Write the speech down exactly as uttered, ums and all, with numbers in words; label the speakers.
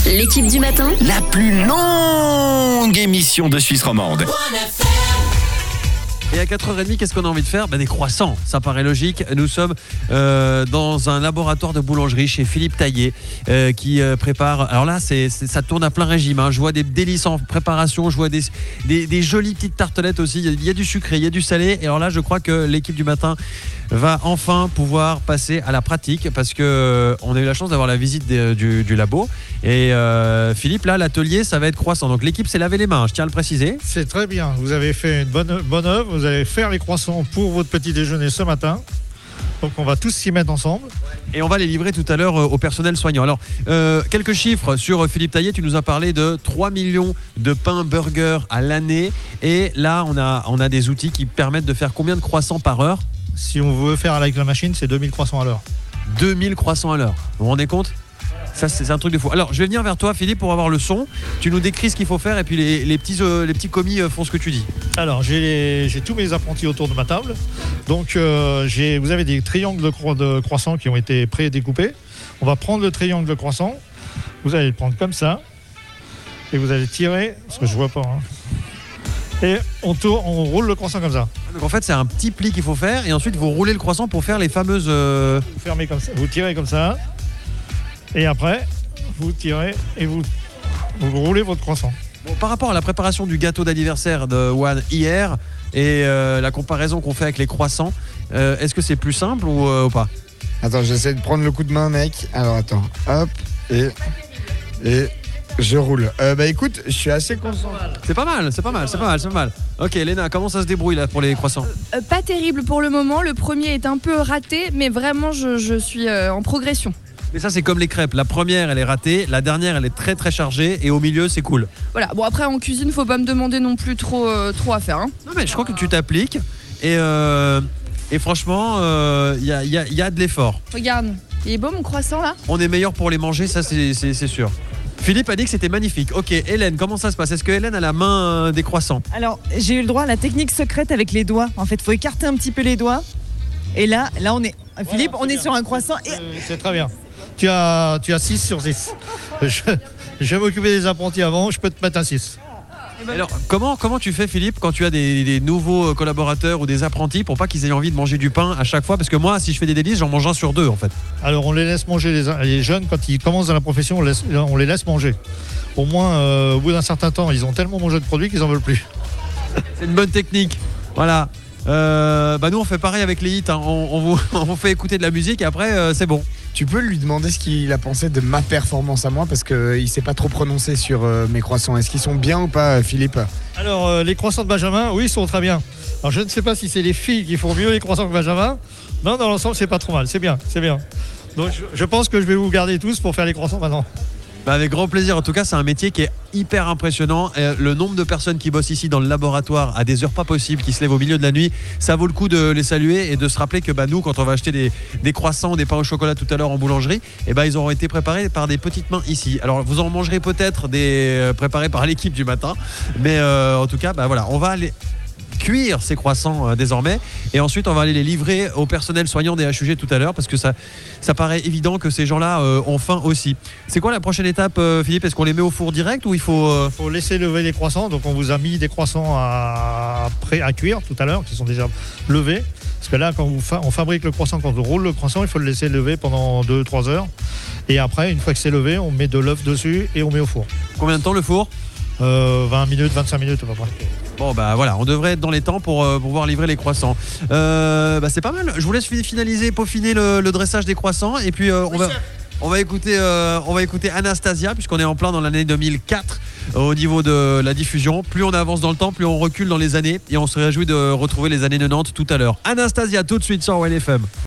Speaker 1: L'équipe du matin,
Speaker 2: La plus longue émission de Suisse romande.
Speaker 3: Et à quatre heures trente, qu'est-ce qu'on a envie de faire ? Ben, des croissants, ça paraît logique. Nous sommes euh, dans un laboratoire de boulangerie chez Philippe Taillé euh, qui euh, prépare. Alors là, c'est, c'est, ça tourne à plein régime. Hein. Je vois des délices en préparation, je vois des, des, des jolies petites tartelettes aussi. Il y a du sucré, il y a du salé. Et alors là, je crois que l'équipe du matin va enfin pouvoir passer à la pratique parce que euh, on a eu la chance d'avoir la visite des, du, du labo. Et euh, Philippe, là, l'atelier, ça va être croissant. Donc l'équipe s'est lavé les mains, je tiens à le préciser.
Speaker 4: C'est très bien. Vous avez fait une bonne, bonne œuvre. Vous allez faire les croissants pour votre petit déjeuner ce matin. Donc on va tous s'y mettre ensemble.
Speaker 3: Et on va les livrer tout à l'heure au personnel soignant. Alors, euh, quelques chiffres sur Philippe Taillé. Tu nous as parlé de trois millions de pains burgers à l'année. Et là, on a, on a des outils qui permettent de faire combien de croissants par heure ?
Speaker 4: Si on veut faire avec la machine, c'est deux mille croissants à l'heure.
Speaker 3: deux mille croissants à l'heure. Vous vous rendez compte ? Ça, c'est, c'est un truc de fou. Alors, je vais venir vers toi, Philippe, pour avoir le son. Tu nous décris ce qu'il faut faire et puis les, les, petits, euh, les petits commis euh, font ce que tu dis.
Speaker 4: Alors, j'ai, les- j'ai tous mes apprentis autour de ma table. Donc, euh, j'ai, vous avez des triangles de, cro- de croissants qui ont été pré-découpés. On va prendre le triangle de croissant. Vous allez le prendre comme ça. Et vous allez tirer, parce que je vois pas. hein. Et on, tourne, on roule le croissant comme ça.
Speaker 3: Donc, en fait, c'est un petit pli qu'il faut faire et ensuite, vous roulez le croissant pour faire les fameuses. euh,
Speaker 4: Vous fermez comme ça. Vous tirez comme ça. Et après, vous tirez et vous, vous roulez votre croissant.
Speaker 3: Bon, par rapport à la préparation du gâteau d'anniversaire de Juan hier et euh, la comparaison qu'on fait avec les croissants, euh, est-ce que c'est plus simple ou, euh, ou pas ?
Speaker 5: Attends, j'essaie de prendre le coup de main, mec. Alors attends, hop, et et je roule. Euh, bah écoute, je suis assez content.
Speaker 3: C'est pas mal, c'est pas mal, c'est pas mal, c'est pas mal. Ok, Léna, comment ça se débrouille là pour les croissants ?
Speaker 6: Euh, pas terrible pour le moment. Le premier est un peu raté, mais vraiment, je, je suis euh, en progression.
Speaker 3: Mais ça, c'est comme les crêpes. La première, elle est ratée. La dernière, elle est très très chargée. Et au milieu, c'est cool.
Speaker 6: Voilà. Bon, après, en cuisine, faut pas me demander non plus trop, euh, trop à faire. Hein.
Speaker 3: Non, mais je crois que tu t'appliques. Et, euh, et franchement, il euh, y, a, y, a, y a de l'effort.
Speaker 6: Regarde, il est beau mon croissant là.
Speaker 3: On est meilleur pour les manger, ça, c'est, c'est, c'est sûr. Philippe a dit que c'était magnifique. Ok, Hélène, comment ça se passe ? Est-ce que Hélène a la main euh, des croissants ?
Speaker 7: Alors, j'ai eu le droit à la technique secrète avec les doigts. En fait, il faut écarter un petit peu les doigts. Et là, là on est. Philippe,
Speaker 4: c'est
Speaker 7: on est
Speaker 4: bien.
Speaker 7: sur un croissant. Et...
Speaker 4: Euh, C'est très bien. Tu as, tu as six sur six. Je, je vais m'occuper des apprentis avant, je peux te mettre un six.
Speaker 3: Alors, comment, comment tu fais, Philippe, quand tu as des, des nouveaux collaborateurs ou des apprentis pour pas qu'ils aient envie de manger du pain à chaque fois ? Parce que moi, si je fais des délices, j'en mange un sur deux en fait.
Speaker 4: Alors on les laisse manger, les, les jeunes, quand ils commencent dans la profession, on, laisse- on les laisse manger. Au moins, euh, au bout d'un certain temps, ils ont tellement mangé de produits qu'ils en veulent plus.
Speaker 3: C'est une bonne technique. Voilà. Euh, bah nous on fait pareil avec les hits, hein. on, on, vous, on vous fait écouter de la musique et après euh, c'est bon.
Speaker 5: Tu peux lui demander ce qu'il a pensé de ma performance à moi parce qu'il s'est pas trop prononcé sur euh, mes croissants. Est-ce qu'ils sont bien ou pas, euh, Philippe ?
Speaker 4: Alors euh, les croissants de Benjamin, oui, ils sont très bien. Alors je ne sais pas si c'est les filles qui font mieux les croissants que Benjamin. Non, dans l'ensemble, c'est pas trop mal, c'est bien, c'est bien. Donc je, je pense que je vais vous garder tous pour faire les croissants maintenant.
Speaker 3: Bah avec grand plaisir, en tout cas c'est un métier qui est hyper impressionnant. Et le nombre de personnes qui bossent ici dans le laboratoire à des heures pas possibles, qui se lèvent au milieu de la nuit, ça vaut le coup de les saluer et de se rappeler que bah, nous quand on va acheter des, des croissants, des pains au chocolat tout à l'heure en boulangerie, et bah, ils auront été préparés par des petites mains ici. Alors vous en mangerez peut-être des euh, préparés par l'équipe du matin, mais euh, en tout cas bah, voilà, on va aller cuire ces croissants euh, désormais et ensuite on va aller les livrer au personnel soignant des H U G tout à l'heure parce que ça, ça paraît évident que ces gens-là euh, ont faim aussi. C'est quoi la prochaine étape, euh, Philippe ? Est-ce qu'on les met au four direct ou il faut... euh,
Speaker 4: Il faut laisser lever les croissants. Donc on vous a mis des croissants à, prêt à cuire tout à l'heure, qui sont déjà levés. Parce que là, quand vous fa- on fabrique le croissant, quand on roule le croissant, il faut le laisser lever pendant deux trois heures. Et après, une fois que c'est levé, on met de l'œuf dessus et on met au four.
Speaker 3: Combien de temps le four ?
Speaker 4: Euh, vingt minutes, vingt-cinq minutes à peu près.
Speaker 3: Bon bah voilà, on devrait être dans les temps pour euh, pouvoir livrer les croissants. Euh, bah, c'est pas mal. Je vous laisse fi- finaliser, peaufiner le, le dressage des croissants et puis euh, on va on va écouter euh, on va écouter Anastasia puisqu'on est en plein dans l'année deux mille quatre euh, au niveau de la diffusion. Plus on avance dans le temps, plus on recule dans les années et on se réjouit de retrouver les années quatre-vingt-dix tout à l'heure. Anastasia tout de suite sur O L F M.